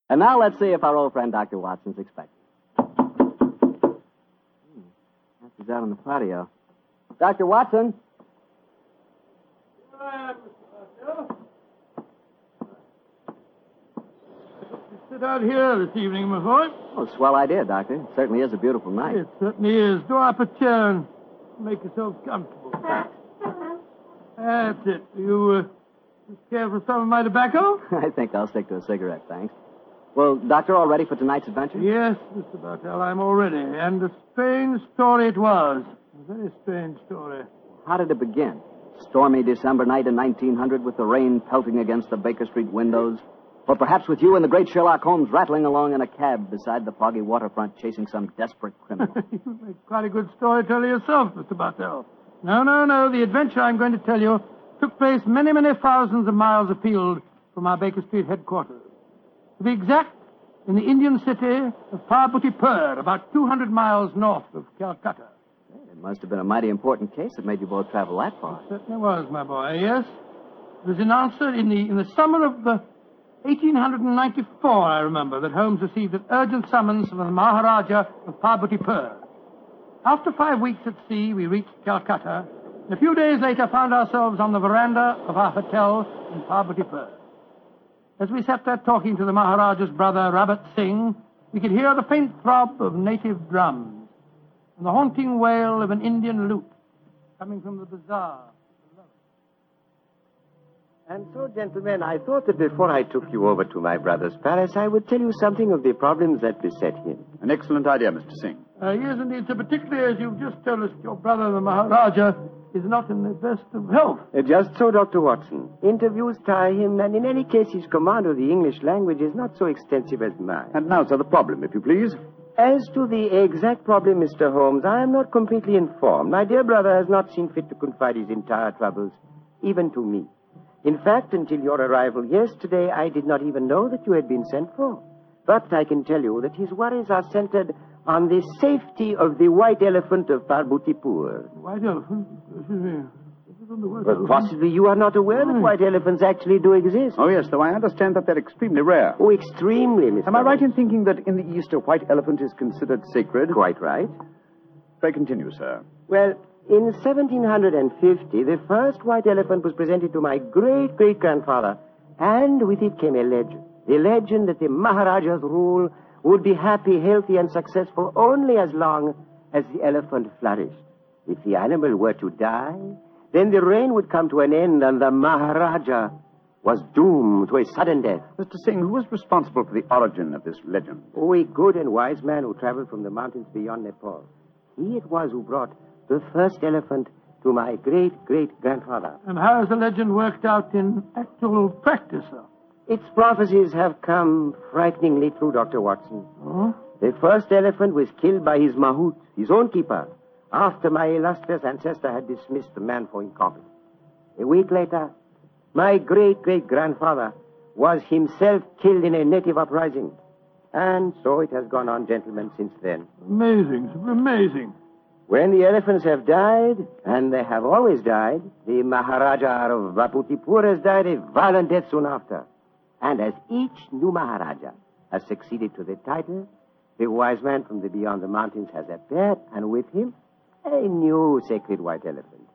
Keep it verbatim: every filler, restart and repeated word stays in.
And now let's see if our old friend Doctor Watson's expecting. Hmm. He's out on the patio. Doctor Watson? Sit out here this evening, my boy. Oh, swell idea, Doctor. It certainly is a beautiful night. It certainly is. Draw up a chair and make yourself comfortable. That's it. You, uh, care for some of my tobacco? I think I'll stick to a cigarette, thanks. Well, Doctor, all ready for tonight's adventure? Yes, Mister Bartell, I'm all ready. And a strange story it was. A very strange story. How did it begin? Stormy December night in nineteen hundred with the rain pelting against the Baker Street windows? Or perhaps with you and the great Sherlock Holmes rattling along in a cab beside the foggy waterfront chasing some desperate criminal? You make quite a good storyteller yourself, Mister Bartell. No, no, no. The adventure I'm going to tell you took place many, many thousands of miles afield from our Baker Street headquarters. To be exact, in the Indian city of Parbutipur, about two hundred miles north of Calcutta. It must have been a mighty important case that made you both travel that far. It certainly was, my boy, yes. It was announced in the, in the summer of uh, eighteen ninety-four, I remember, that Holmes received an urgent summons from the Maharaja of Parbutipur. After five weeks at sea, we reached Calcutta, and a few days later found ourselves on the veranda of our hotel in Parbutipur. As we sat there talking to the Maharaja's brother, Rabat Singh, we could hear the faint throb of native drums and the haunting wail of an Indian lute coming from the bazaar. And so, gentlemen, I thought that before I took you over to my brother's palace, I would tell you something of the problems that beset him. An excellent idea, Mister Singh. Uh, yes, indeed, sir, particularly as you've just told us your brother, the Maharaja, is not in the best of health. Uh, just so, Doctor Watson. Interviews tire him, and in any case, his command of the English language is not so extensive as mine. And now, sir, the problem, if you please. As to the exact problem, Mister Holmes, I am not completely informed. My dear brother has not seen fit to confide his entire troubles, even to me. In fact, until your arrival yesterday, I did not even know that you had been sent for. But I can tell you that his worries are centered on the safety of the white elephant of Parbutipur. White elephant? Excuse me. But possibly you are not aware that white elephants actually do exist. Oh, yes, though I understand that they're extremely rare. Oh, extremely, Mister Am I right in thinking that in the East a white elephant is considered sacred? Quite right. Pray continue, sir. Well, in seventeen fifty, the first white elephant was presented to my great-great-grandfather, and with it came a legend. The legend that the Maharaja's rule would be happy, healthy, and successful only as long as the elephant flourished. If the animal were to die, then the reign would come to an end, and the Maharaja was doomed to a sudden death. Mister Singh, who was responsible for the origin of this legend? Oh, a good and wise man who traveled from the mountains beyond Nepal. He it was who brought the first elephant to my great-great-grandfather. And how has the legend worked out in actual practice, sir? Its prophecies have come frighteningly true, Doctor Watson. Oh? The first elephant was killed by his mahout, his own keeper, after my illustrious ancestor had dismissed the man for incompetent. A week later, my great-great-grandfather was himself killed in a native uprising. And so it has gone on, gentlemen, since then. Amazing, amazing. When the elephants have died, and they have always died, the Maharaja of Parbutipur has died a violent death soon after. And as each new Maharaja has succeeded to the title, the wise man from the beyond the mountains has appeared, and with him, a new sacred white elephant.